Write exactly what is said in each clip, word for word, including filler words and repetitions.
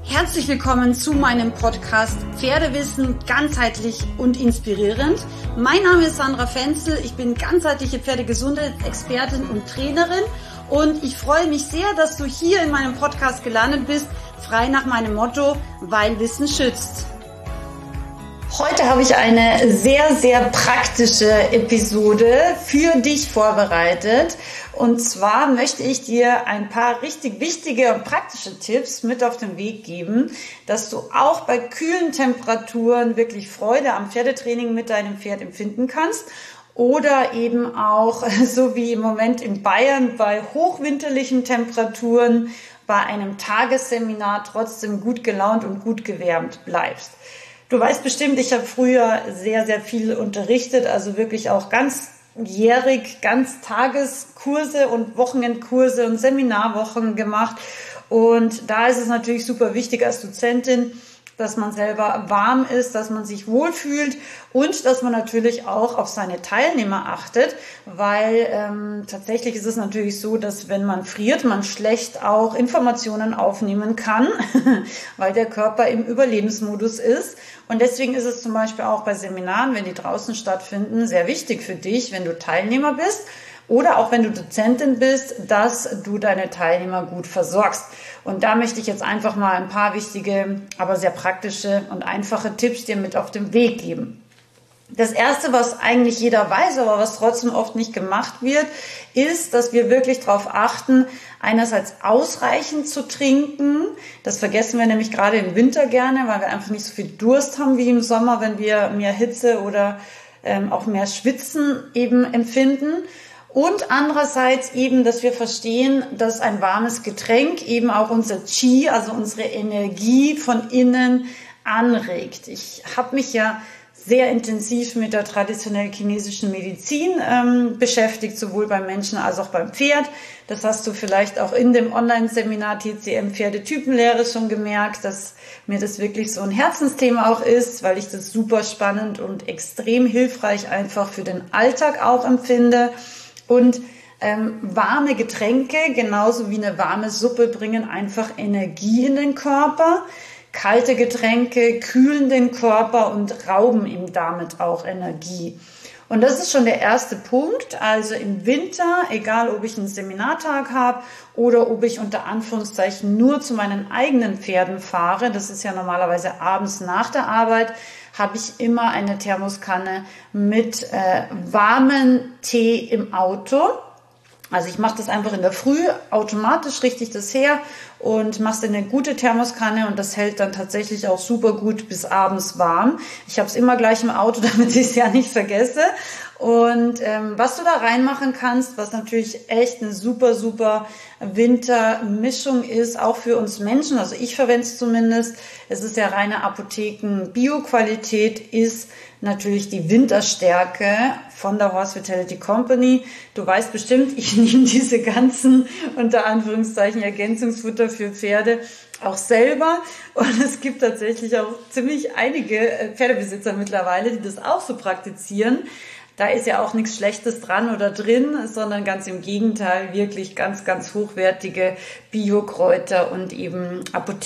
Herzlich willkommen zu meinem Podcast Pferdewissen ganzheitlich und inspirierend. Mein Name ist Sandra Fenzel, ich bin ganzheitliche Pferdegesundheitsexpertin und Trainerin und ich freue mich sehr, dass du hier in meinem Podcast gelandet bist, frei nach meinem Motto, weil Wissen schützt. Heute habe ich eine sehr, sehr praktische Episode für dich vorbereitet. Und zwar möchte ich dir ein paar richtig wichtige und praktische Tipps mit auf den Weg geben, dass du auch bei kühlen Temperaturen wirklich Freude am Pferdetraining mit deinem Pferd empfinden kannst. Oder eben auch, so wie im Moment in Bayern, bei hochwinterlichen Temperaturen, bei einem Tagesseminar trotzdem gut gelaunt und gut gewärmt bleibst. Du weißt bestimmt, ich habe früher sehr, sehr viel unterrichtet, also wirklich auch ganzjährig, Ganztageskurse und Wochenendkurse und Seminarwochen gemacht. Und da ist es natürlich super wichtig als Dozentin, dass man selber warm ist, dass man sich wohlfühlt und dass man natürlich auch auf seine Teilnehmer achtet, weil ähm, tatsächlich ist es natürlich so, dass wenn man friert, man schlecht auch Informationen aufnehmen kann, weil der Körper im Überlebensmodus ist. Und deswegen ist es zum Beispiel auch bei Seminaren, wenn die draußen stattfinden, sehr wichtig für dich, wenn du Teilnehmer bist, oder auch wenn du Dozentin bist, dass du deine Teilnehmer gut versorgst. Und da möchte ich jetzt einfach mal ein paar wichtige, aber sehr praktische und einfache Tipps dir mit auf den Weg geben. Das Erste, was eigentlich jeder weiß, aber was trotzdem oft nicht gemacht wird, ist, dass wir wirklich darauf achten, einerseits ausreichend zu trinken. Das vergessen wir nämlich gerade im Winter gerne, weil wir einfach nicht so viel Durst haben wie im Sommer, wenn wir mehr Hitze oder ähm, auch mehr Schwitzen eben empfinden. Und andererseits eben, dass wir verstehen, dass ein warmes Getränk eben auch unser Qi, also unsere Energie von innen anregt. Ich habe mich ja sehr intensiv mit der traditionell chinesischen Medizin ähm, beschäftigt, sowohl beim Menschen als auch beim Pferd. Das hast du vielleicht auch in dem Online-Seminar T C M Pferdetypenlehre schon gemerkt, dass mir das wirklich so ein Herzensthema auch ist, weil ich das super spannend und extrem hilfreich einfach für den Alltag auch empfinde. Und ähm, warme Getränke, genauso wie eine warme Suppe, bringen einfach Energie in den Körper. Kalte Getränke kühlen den Körper und rauben ihm damit auch Energie. Und das ist schon der erste Punkt. Also im Winter, egal ob ich einen Seminartag habe oder ob ich unter Anführungszeichen nur zu meinen eigenen Pferden fahre, das ist ja normalerweise abends nach der Arbeit, habe ich immer eine Thermoskanne mit äh, warmem Tee im Auto. Also ich mache das einfach in der Früh, automatisch richte ich das her und mache es in eine gute Thermoskanne und das hält dann tatsächlich auch super gut bis abends warm. Ich habe es immer gleich im Auto, damit ich es ja nicht vergesse. Und ähm, was du da reinmachen kannst, was natürlich echt eine super, super Wintermischung ist, auch für uns Menschen, also ich verwende es zumindest, es ist ja reine Apotheken-Bio-Qualität, ist natürlich die Winterstärke von der Horse Vitality Company. Du weißt bestimmt, ich nehme diese ganzen, unter Anführungszeichen, Ergänzungsfutter für Pferde auch selber. Und es gibt tatsächlich auch ziemlich einige Pferdebesitzer mittlerweile, die das auch so praktizieren. Da ist ja auch nichts Schlechtes dran oder drin, sondern ganz im Gegenteil, wirklich ganz, ganz hochwertige Biokräuter und eben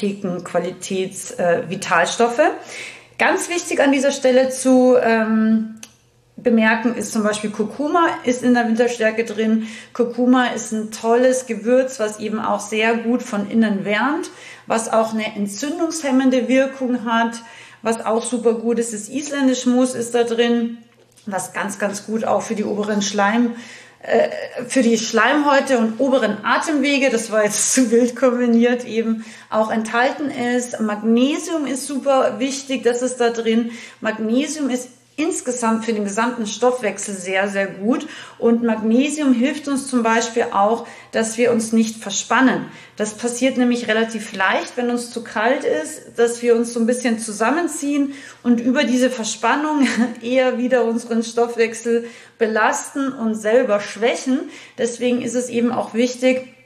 Apotheken-Qualitäts-Vitalstoffe. Ganz wichtig an dieser Stelle zu ähm, bemerken ist zum Beispiel Kurkuma ist in der Winterstärke drin. Kurkuma ist ein tolles Gewürz, was eben auch sehr gut von innen wärmt, was auch eine entzündungshemmende Wirkung hat, was auch super gut ist, ist Isländisch Moos ist da drin, was ganz, ganz gut auch für die oberen Schleim, äh, für die Schleimhäute und oberen Atemwege, das war jetzt zu wild kombiniert, eben auch enthalten ist. Magnesium ist super wichtig, das ist da drin. Magnesium ist insgesamt für den gesamten Stoffwechsel sehr, sehr gut. Und Magnesium hilft uns zum Beispiel auch, dass wir uns nicht verspannen. Das passiert nämlich relativ leicht, wenn uns zu kalt ist, dass wir uns so ein bisschen zusammenziehen und über diese Verspannung eher wieder unseren Stoffwechsel belasten und selber schwächen. Deswegen ist es eben auch wichtig,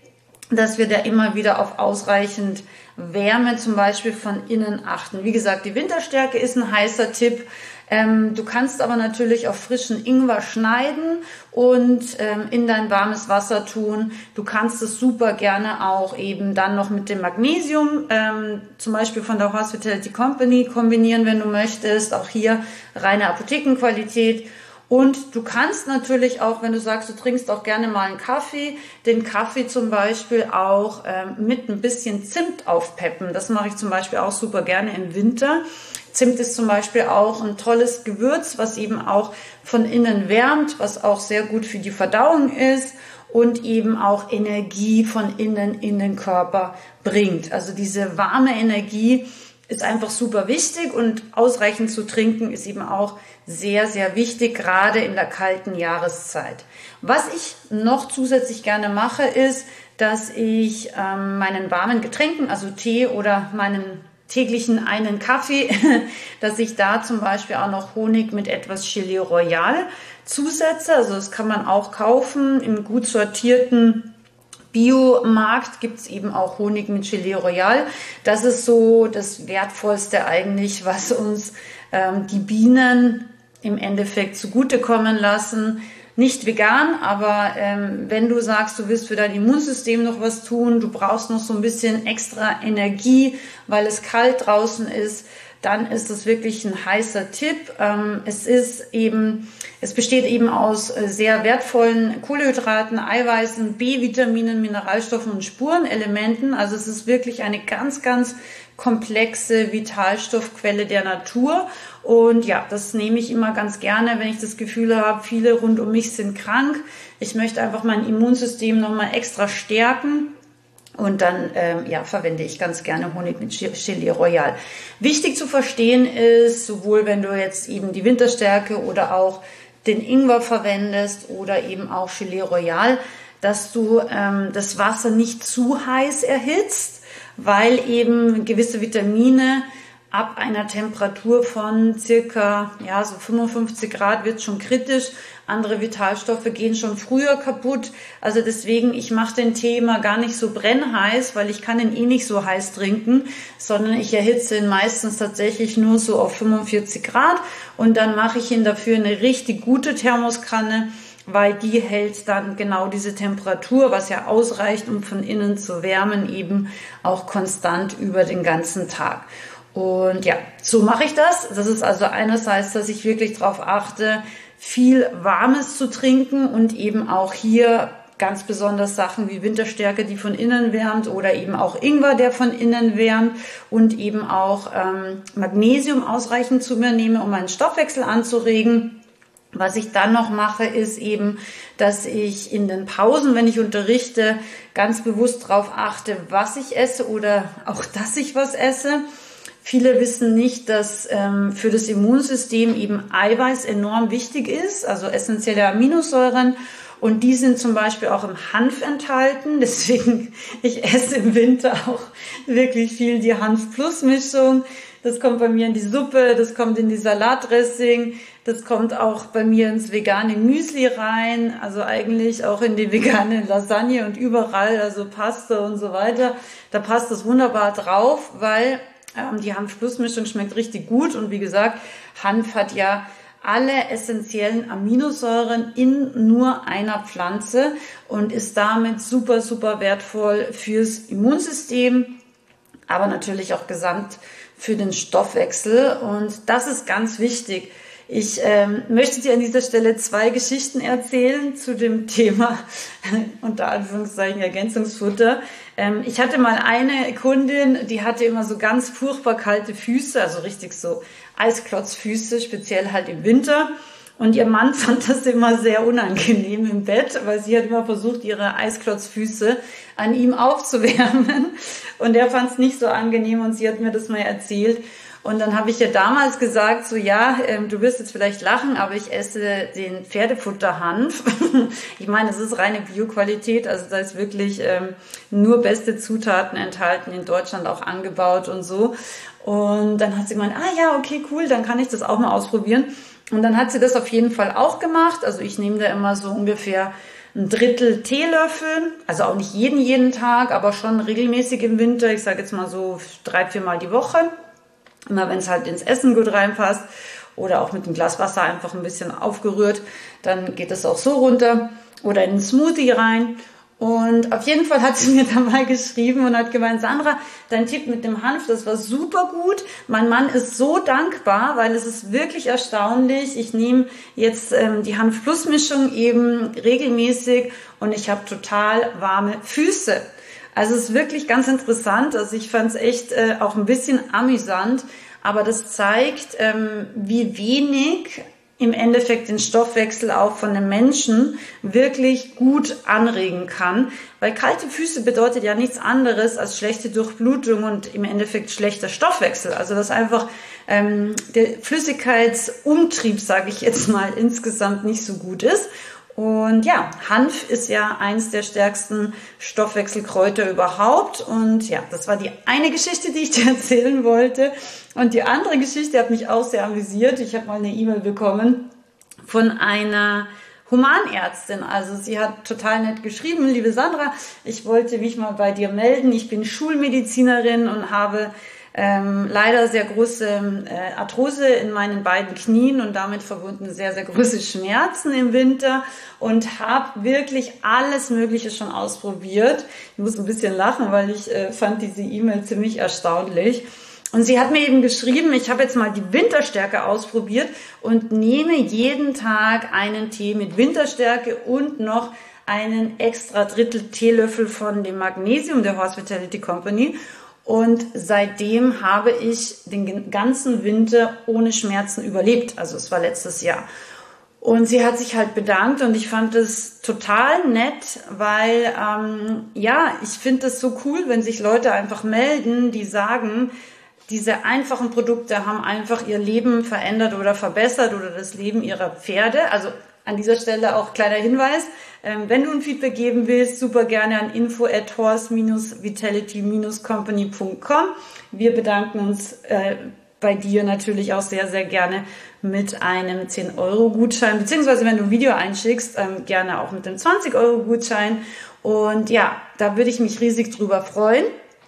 dass wir da immer wieder auf ausreichend Wärme zum Beispiel von innen achten. Wie gesagt, die Winterstärke ist ein heißer Tipp. Ähm, du kannst aber natürlich auch frischen Ingwer schneiden und ähm, in dein warmes Wasser tun. Du kannst es super gerne auch eben dann noch mit dem Magnesium, ähm, zum Beispiel von der Horse Vitality Company, kombinieren, wenn du möchtest. Auch hier reine Apothekenqualität. Und du kannst natürlich auch, wenn du sagst, du trinkst auch gerne mal einen Kaffee, den Kaffee zum Beispiel auch ähm, mit ein bisschen Zimt aufpeppen. Das mache ich zum Beispiel auch super gerne im Winter. Zimt ist zum Beispiel auch ein tolles Gewürz, was eben auch von innen wärmt, was auch sehr gut für die Verdauung ist und eben auch Energie von innen in den Körper bringt. Also diese warme Energie ist einfach super wichtig und ausreichend zu trinken ist eben auch sehr, sehr wichtig, gerade in der kalten Jahreszeit. Was ich noch zusätzlich gerne mache, ist, dass ich ähm, meinen warmen Getränken, also Tee oder meinen täglichen einen Kaffee, dass ich da zum Beispiel auch noch Honig mit etwas Gelee Royal zusetze. Also das kann man auch kaufen im gut sortierten Biomarkt gibt's eben auch Honig mit Gelee Royal. Das ist so das Wertvollste eigentlich, was uns ähm, die Bienen im Endeffekt zugutekommen lassen. Nicht vegan, aber ähm, wenn du sagst, du willst für dein Immunsystem noch was tun, du brauchst noch so ein bisschen extra Energie, weil es kalt draußen ist, dann ist das wirklich ein heißer Tipp. Ähm, es ist eben, es besteht eben aus äh, sehr wertvollen Kohlenhydraten, Eiweißen, B-Vitaminen, Mineralstoffen und Spurenelementen. Also es ist wirklich eine ganz, ganz komplexe Vitalstoffquelle der Natur. Und ja, das nehme ich immer ganz gerne, wenn ich das Gefühl habe, viele rund um mich sind krank. Ich möchte einfach mein Immunsystem nochmal extra stärken. Und dann ähm, ja, verwende ich ganz gerne Honig mit Gelee Royal. Wichtig zu verstehen ist, sowohl wenn du jetzt eben die Winterstärke oder auch den Ingwer verwendest oder eben auch Gelee Royal, dass du ähm, das Wasser nicht zu heiß erhitzt, weil eben gewisse Vitamine ab einer Temperatur von circa ja so fünfundfünfzig Grad wird schon kritisch. Andere Vitalstoffe gehen schon früher kaputt. Also deswegen, ich mache den Tee immer gar nicht so brennheiß, weil ich kann ihn eh nicht so heiß trinken, sondern ich erhitze ihn meistens tatsächlich nur so auf fünfundvierzig Grad und dann mache ich ihn dafür eine richtig gute Thermoskanne, weil die hält dann genau diese Temperatur, was ja ausreicht, um von innen zu wärmen, eben auch konstant über den ganzen Tag. Und ja, so mache ich das. Das ist also einerseits, dass ich wirklich darauf achte, viel Warmes zu trinken und eben auch hier ganz besonders Sachen wie Winterstärke, die von innen wärmt oder eben auch Ingwer, der von innen wärmt und eben auch ähm, Magnesium ausreichend zu mir nehme, um meinen Stoffwechsel anzuregen. Was ich dann noch mache, ist eben, dass ich in den Pausen, wenn ich unterrichte, ganz bewusst darauf achte, was ich esse oder auch, dass ich was esse. Viele wissen nicht, dass ähm, für das Immunsystem eben Eiweiß enorm wichtig ist, also essentielle Aminosäuren. Und die sind zum Beispiel auch im Hanf enthalten. Deswegen, ich esse im Winter auch wirklich viel die Hanf-Plus-Mischung. Das kommt bei mir in die Suppe, das kommt in die Salatdressing, das kommt auch bei mir ins vegane Müsli rein, also eigentlich auch in die vegane Lasagne und überall, also Pasta und so weiter. Da passt das wunderbar drauf, weil ähm, die Hanf-Plus-Mischung schmeckt richtig gut. Und wie gesagt, Hanf hat ja alle essentiellen Aminosäuren in nur einer Pflanze und ist damit super, super wertvoll fürs Immunsystem, aber natürlich auch gesamt für den Stoffwechsel. Und das ist ganz wichtig. Ich ähm, möchte dir an dieser Stelle zwei Geschichten erzählen zu dem Thema, unter Anführungszeichen Ergänzungsfutter. Ähm, ich hatte mal eine Kundin, die hatte immer so ganz furchtbar kalte Füße, also richtig so Eisklotzfüße, speziell halt im Winter. Und ihr Mann fand das immer sehr unangenehm im Bett, weil sie hat immer versucht, ihre Eisklotzfüße an ihm aufzuwärmen. Und er fand es nicht so angenehm und sie hat mir das mal erzählt. Und dann habe ich ihr damals gesagt, so ja, ähm, du wirst jetzt vielleicht lachen, aber ich esse den Pferdefutterhanf. Ich meine, es ist reine Bioqualität, also da ist wirklich ähm, nur beste Zutaten enthalten, in Deutschland auch angebaut und so. Und dann hat sie gemeint, ah ja, okay, cool, dann kann ich das auch mal ausprobieren. Und dann hat sie das auf jeden Fall auch gemacht. Also ich nehme da immer so ungefähr ein Drittel Teelöffel, also auch nicht jeden, jeden Tag, aber schon regelmäßig im Winter. Ich sage jetzt mal so drei, viermal die Woche. Immer wenn es halt ins Essen gut reinpasst oder auch mit einem Glas Wasser einfach ein bisschen aufgerührt, dann geht es auch so runter oder in einen Smoothie rein. Und auf jeden Fall hat sie mir da mal geschrieben und hat gemeint, Sandra, dein Tipp mit dem Hanf, das war super gut. Mein Mann ist so dankbar, weil es ist wirklich erstaunlich. Ich nehme jetzt ähm, die Hanf-Plus-Mischung eben regelmäßig und ich habe total warme Füße. Also es ist wirklich ganz interessant. Also ich fand es echt äh, auch ein bisschen amüsant, aber das zeigt, ähm, wie wenig im Endeffekt den Stoffwechsel auch von den Menschen wirklich gut anregen kann. Weil kalte Füße bedeutet ja nichts anderes als schlechte Durchblutung und im Endeffekt schlechter Stoffwechsel. Also dass einfach ähm, der Flüssigkeitsumtrieb, sage ich jetzt mal, insgesamt nicht so gut ist. Und ja, Hanf ist ja eins der stärksten Stoffwechselkräuter überhaupt. Und ja, das war die eine Geschichte, die ich dir erzählen wollte. Und die andere Geschichte hat mich auch sehr amüsiert. Ich habe mal eine E-Mail bekommen von einer Humanärztin. Also sie hat total nett geschrieben, liebe Sandra, ich wollte mich mal bei dir melden. Ich bin Schulmedizinerin und habe Ähm, leider sehr große äh, Arthrose in meinen beiden Knien und damit verbunden sehr, sehr große Schmerzen im Winter und habe wirklich alles Mögliche schon ausprobiert. Ich muss ein bisschen lachen, weil ich äh, fand diese E-Mail ziemlich erstaunlich. Und sie hat mir eben geschrieben, ich habe jetzt mal die Winterstärke ausprobiert und nehme jeden Tag einen Tee mit Winterstärke und noch einen extra Drittel Teelöffel von dem Magnesium der Hospitality Company. Und seitdem habe ich den ganzen Winter ohne Schmerzen überlebt. Also es war letztes Jahr. Und sie hat sich halt bedankt und ich fand es total nett, weil ähm, ja, ich finde es so cool, wenn sich Leute einfach melden, die sagen, diese einfachen Produkte haben einfach ihr Leben verändert oder verbessert oder das Leben ihrer Pferde. Also an dieser Stelle auch kleiner Hinweis, ähm, wenn du ein Feedback geben willst, super gerne an info at horse dash vitality dash company punkt com. Wir bedanken uns äh, bei dir natürlich auch sehr, sehr gerne mit einem zehn Euro Gutschein, beziehungsweise wenn du ein Video einschickst, ähm, gerne auch mit einem zwanzig Euro Gutschein. Und ja, da würde ich mich riesig drüber freuen.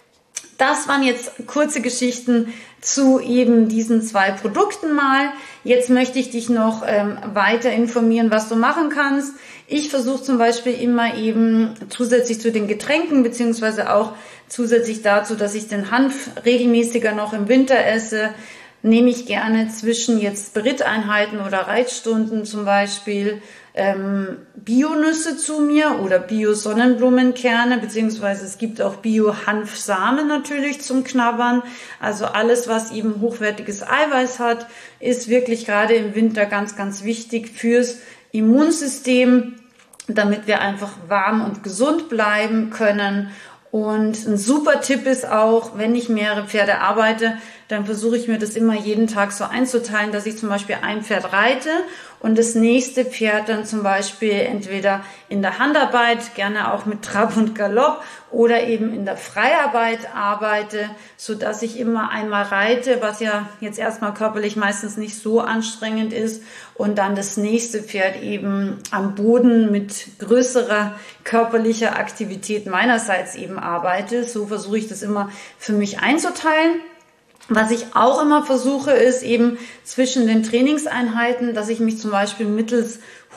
Das waren jetzt kurze Geschichten zu eben diesen zwei Produkten mal. Jetzt möchte ich dich noch ähm, weiter informieren, was du machen kannst. Ich versuche zum Beispiel immer eben zusätzlich zu den Getränken, beziehungsweise auch zusätzlich dazu, dass ich den Hanf regelmäßiger noch im Winter esse, nehme ich gerne zwischen jetzt Spiriteinheiten oder Reitstunden zum Beispiel ähm, Bio-Nüsse zu mir oder Bio-Sonnenblumenkerne, beziehungsweise es gibt auch Bio-Hanfsamen natürlich zum Knabbern. Also alles, was eben hochwertiges Eiweiß hat, ist wirklich gerade im Winter ganz, ganz wichtig fürs Immunsystem, damit wir einfach warm und gesund bleiben können. Und ein super Tipp ist auch, wenn ich mehrere Pferde arbeite, dann versuche ich mir das immer jeden Tag so einzuteilen, dass ich zum Beispiel ein Pferd reite und das nächste Pferd dann zum Beispiel entweder in der Handarbeit, gerne auch mit Trab und Galopp oder eben in der Freiarbeit arbeite, so dass ich immer einmal reite, was ja jetzt erstmal körperlich meistens nicht so anstrengend ist und dann das nächste Pferd eben am Boden mit größerer körperlicher Aktivität meinerseits eben arbeite. So versuche ich das immer für mich einzuteilen. Was ich auch immer versuche, ist eben zwischen den Trainingseinheiten, dass ich mich zum Beispiel mittels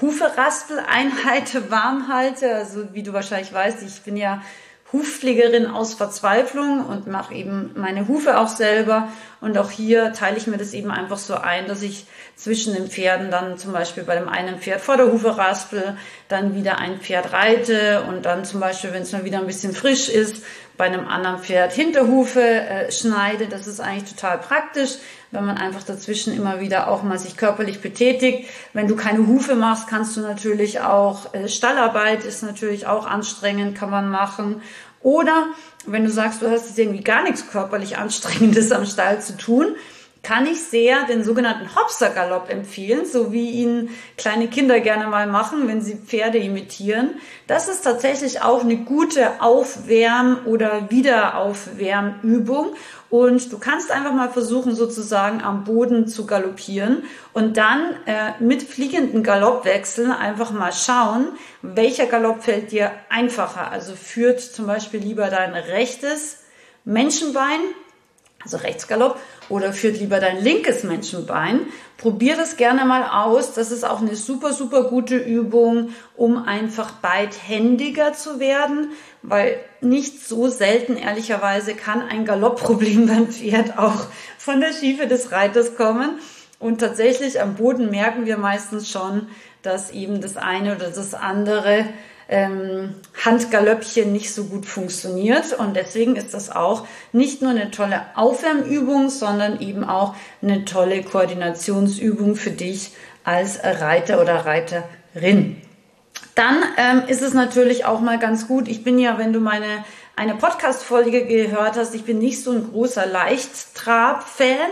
Huferaspeleinheit warm halte. Also wie du wahrscheinlich weißt, ich bin ja Hufpflegerin aus Verzweiflung und mache eben meine Hufe auch selber. Und auch hier teile ich mir das eben einfach so ein, dass ich zwischen den Pferden dann zum Beispiel bei dem einen Pferd vor der Hufe raspel, dann wieder ein Pferd reite und dann zum Beispiel, wenn es mal wieder ein bisschen frisch ist, bei einem anderen Pferd Hinterhufe äh, schneide. Das ist eigentlich total praktisch, wenn man einfach dazwischen immer wieder auch mal sich körperlich betätigt. Wenn du keine Hufe machst, kannst du natürlich auch, äh, Stallarbeit ist natürlich auch anstrengend, kann man machen. Oder wenn du sagst, du hast jetzt irgendwie gar nichts körperlich Anstrengendes am Stall zu tun, kann ich sehr den sogenannten Hopsergalopp empfehlen, so wie ihn kleine Kinder gerne mal machen, wenn sie Pferde imitieren. Das ist tatsächlich auch eine gute Aufwärm- oder Wiederaufwärmübung. Und du kannst einfach mal versuchen, sozusagen am Boden zu galoppieren und dann äh, mit fliegenden Galoppwechseln einfach mal schauen, welcher Galopp fällt dir einfacher. Also führt zum Beispiel lieber dein rechtes Menschenbein, also Rechtsgalopp, oder führt lieber dein linkes Menschenbein. Probier das gerne mal aus. Das ist auch eine super, super gute Übung, um einfach beidhändiger zu werden, weil nicht so selten, ehrlicherweise, kann ein Galoppproblem beim Pferd auch von der Schiefe des Reiters kommen. Und tatsächlich am Boden merken wir meistens schon, dass eben das eine oder das andere Ähm, Handgalöppchen nicht so gut funktioniert, und deswegen ist das auch nicht nur eine tolle Aufwärmübung, sondern eben auch eine tolle Koordinationsübung für dich als Reiter oder Reiterin. Dann ähm, ist es natürlich auch mal ganz gut, ich bin ja, wenn du meine eine Podcast-Folge gehört hast, ich bin nicht so ein großer Leichttrab-Fan,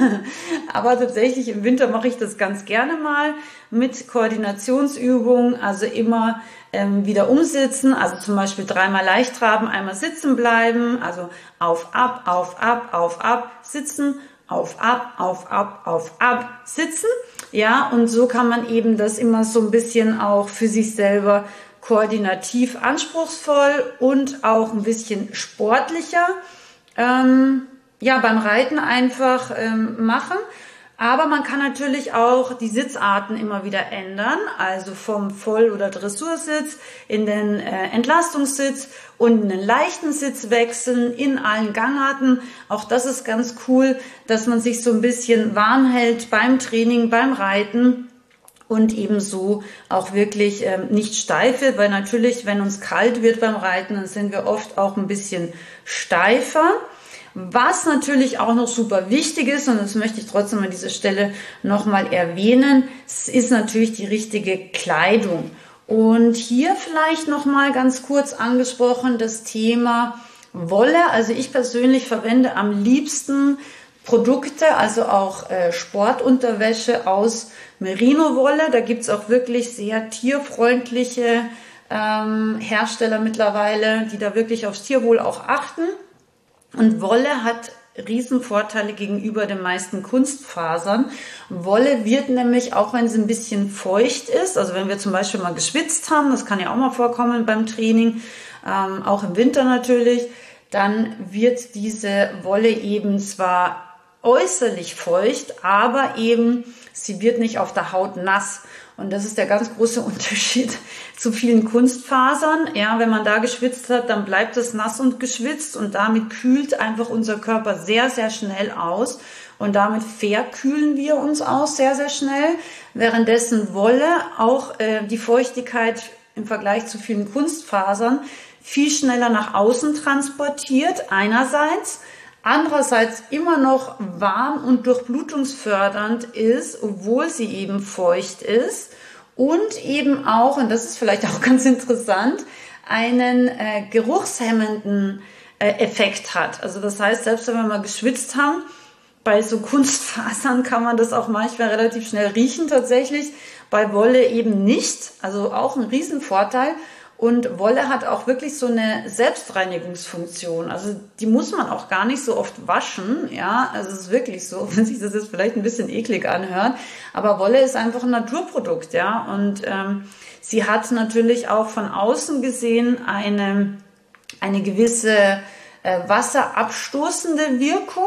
aber tatsächlich im Winter mache ich das ganz gerne mal mit Koordinationsübungen, also immer ähm, wieder umsitzen, also zum Beispiel dreimal Leichttraben, einmal sitzen bleiben, also auf, ab, auf, ab, auf, ab, sitzen, auf, ab, auf, ab, auf, ab, sitzen. Ja, und so kann man eben das immer so ein bisschen auch für sich selber koordinativ anspruchsvoll und auch ein bisschen sportlicher ähm, ja, beim Reiten einfach ähm, machen. Aber man kann natürlich auch die Sitzarten immer wieder ändern, also vom Voll- oder Dressursitz in den äh, Entlastungssitz und in den leichten Sitz wechseln in allen Gangarten. Auch das ist ganz cool, dass man sich so ein bisschen warm hält beim Training, beim Reiten und ebenso auch wirklich ähm, nicht steif wird, weil natürlich, wenn uns kalt wird beim Reiten, dann sind wir oft auch ein bisschen steifer. Was natürlich auch noch super wichtig ist, und das möchte ich trotzdem an dieser Stelle nochmal erwähnen, ist natürlich die richtige Kleidung. Und hier vielleicht nochmal ganz kurz angesprochen das Thema Wolle. Also ich persönlich verwende am liebsten Produkte, also auch äh, Sportunterwäsche aus Merino-Wolle. Da gibt's auch wirklich sehr tierfreundliche ähm, Hersteller mittlerweile, die da wirklich aufs Tierwohl auch achten. Und Wolle hat Riesenvorteile gegenüber den meisten Kunstfasern. Wolle wird nämlich, auch wenn sie ein bisschen feucht ist, also wenn wir zum Beispiel mal geschwitzt haben, das kann ja auch mal vorkommen beim Training, ähm, auch im Winter natürlich, dann wird diese Wolle eben zwar äußerlich feucht, aber eben sie wird nicht auf der Haut nass. Und das ist der ganz große Unterschied zu vielen Kunstfasern. Ja, wenn man da geschwitzt hat, dann bleibt es nass und geschwitzt und damit kühlt einfach unser Körper sehr, sehr schnell aus. Und damit verkühlen wir uns aus sehr, sehr schnell. Währenddessen Wolle auch äh, die Feuchtigkeit im Vergleich zu vielen Kunstfasern viel schneller nach außen transportiert, einerseits. Andererseits immer noch warm und durchblutungsfördernd ist, obwohl sie eben feucht ist und eben auch, und das ist vielleicht auch ganz interessant, einen äh, geruchshemmenden äh, Effekt hat. Also das heißt, selbst wenn wir mal geschwitzt haben, bei so Kunstfasern kann man das auch manchmal relativ schnell riechen tatsächlich, bei Wolle eben nicht, also auch ein Riesenvorteil. Und Wolle hat auch wirklich so eine Selbstreinigungsfunktion. Also die muss man auch gar nicht so oft waschen. Ja, also es ist wirklich so, wenn sich das jetzt vielleicht ein bisschen eklig anhört. Aber Wolle ist einfach ein Naturprodukt, ja. Und ähm, sie hat natürlich auch von außen gesehen eine, eine gewisse äh, wasserabstoßende Wirkung.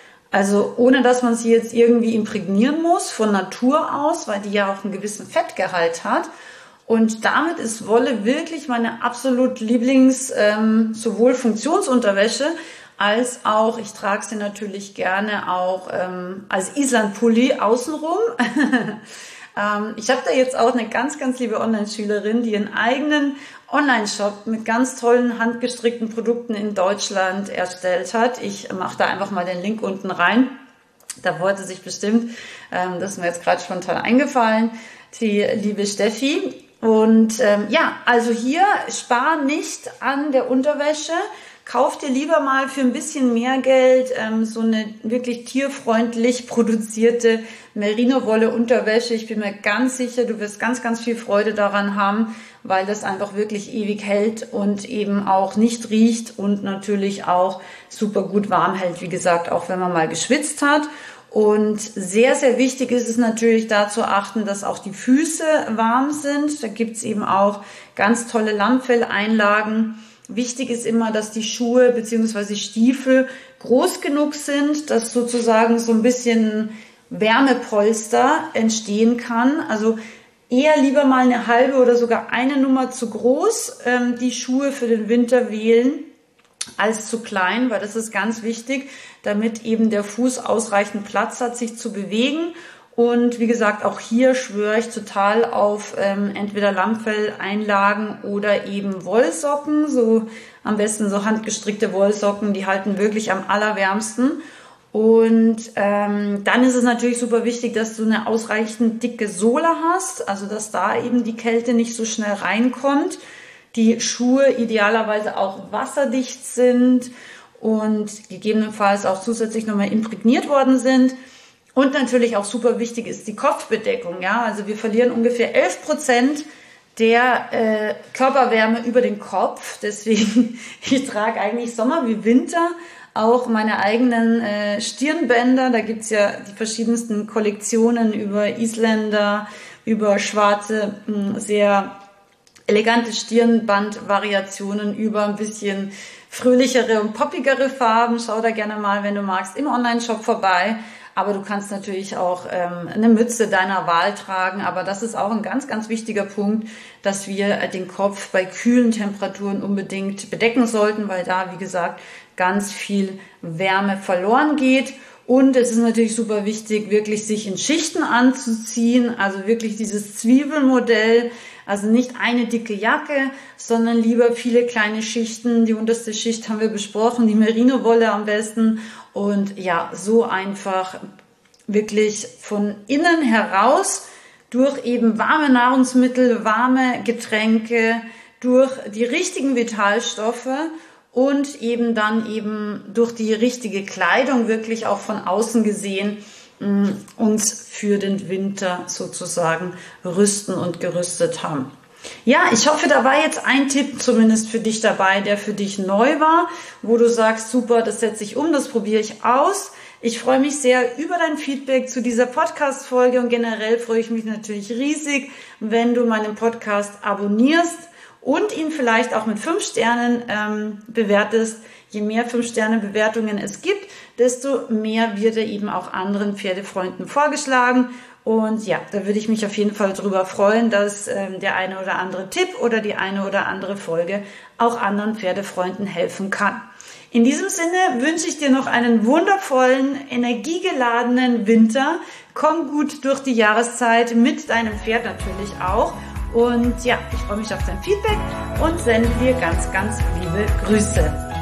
Also ohne, dass man sie jetzt irgendwie imprägnieren muss, von Natur aus, weil die ja auch einen gewissen Fettgehalt hat. Und damit ist Wolle wirklich meine absolut Lieblings, ähm, sowohl Funktionsunterwäsche als auch, ich trage sie natürlich gerne auch ähm, als Islandpulli außenrum. ähm, ich habe da jetzt auch eine ganz, ganz liebe Online-Schülerin, die einen eigenen Online-Shop mit ganz tollen handgestrickten Produkten in Deutschland erstellt hat. Ich mache da einfach mal den Link unten rein. Da wollte sich bestimmt, ähm, das ist mir jetzt gerade spontan eingefallen, die liebe Steffi. Und ähm, ja, also hier spar nicht an der Unterwäsche. kauf dir lieber mal für ein bisschen mehr Geld ähm, so eine wirklich tierfreundlich produzierte Merino-Wolle-Unterwäsche. Ich bin mir ganz sicher, du wirst ganz, ganz viel Freude daran haben, weil das einfach wirklich ewig hält und eben auch nicht riecht und natürlich auch super gut warm hält, wie gesagt, auch wenn man mal geschwitzt hat. Und sehr, sehr wichtig ist es natürlich da zu achten, dass auch die Füße warm sind. Da gibt's eben auch ganz tolle Lammfelleinlagen. Wichtig ist immer, dass die Schuhe bzw. Stiefel groß genug sind, dass sozusagen so ein bisschen Wärmepolster entstehen kann. Also eher lieber mal eine halbe oder sogar eine Nummer zu groß ähm, die Schuhe für den Winter wählen, als zu klein, weil das ist ganz wichtig, damit eben der Fuß ausreichend Platz hat, sich zu bewegen. Und wie gesagt, auch hier schwöre ich total auf ähm, entweder Lammfelleinlagen oder eben Wollsocken, so am besten so handgestrickte Wollsocken, die halten wirklich am allerwärmsten. Und ähm, dann ist es natürlich super wichtig, dass du eine ausreichend dicke Sohle hast, also dass da eben die Kälte nicht so schnell reinkommt. Die Schuhe idealerweise auch wasserdicht sind und gegebenenfalls auch zusätzlich nochmal imprägniert worden sind. Und natürlich auch super wichtig ist die Kopfbedeckung. Ja, also wir verlieren ungefähr elf Prozent der äh, Körperwärme über den Kopf. Deswegen, ich trage eigentlich Sommer wie Winter auch meine eigenen äh, Stirnbänder. Da gibt's ja die verschiedensten Kollektionen über Isländer, über schwarze, mh, sehr elegante Stirnbandvariationen, über ein bisschen fröhlichere und poppigere Farben. Schau da gerne mal, wenn du magst, im Online-Shop vorbei. Aber du kannst natürlich auch ähm, eine Mütze deiner Wahl tragen. Aber das ist auch ein ganz, ganz wichtiger Punkt, dass wir den Kopf bei kühlen Temperaturen unbedingt bedecken sollten, weil da, wie gesagt, ganz viel Wärme verloren geht. Und es ist natürlich super wichtig, wirklich sich in Schichten anzuziehen, also wirklich dieses Zwiebelmodell, also nicht eine dicke Jacke, sondern lieber viele kleine Schichten. Die unterste Schicht haben wir besprochen, die Merino-Wolle am besten. Und ja, so einfach wirklich von innen heraus durch eben warme Nahrungsmittel, warme Getränke, durch die richtigen Vitalstoffe und eben dann eben durch die richtige Kleidung wirklich auch von außen gesehen mh, uns für den Winter sozusagen rüsten und gerüstet haben. Ja, ich hoffe, da war jetzt ein Tipp zumindest für dich dabei, der für dich neu war, wo du sagst, super, das setze ich um, das probiere ich aus. Ich freue mich sehr über dein Feedback zu dieser Podcast-Folge und generell freue ich mich natürlich riesig, wenn du meinen Podcast abonnierst und ihn vielleicht auch mit fünf Sternen ähm, bewertest. Je mehr fünf Sterne Bewertungen es gibt, desto mehr wird er eben auch anderen Pferdefreunden vorgeschlagen. Und ja, da würde ich mich auf jeden Fall drüber freuen, dass ähm, der eine oder andere Tipp oder die eine oder andere Folge auch anderen Pferdefreunden helfen kann. In diesem Sinne wünsche ich dir noch einen wundervollen, energiegeladenen Winter. Komm gut durch die Jahreszeit, mit deinem Pferd natürlich auch. Und ja, ich freue mich auf dein Feedback und sende dir ganz, ganz liebe Grüße.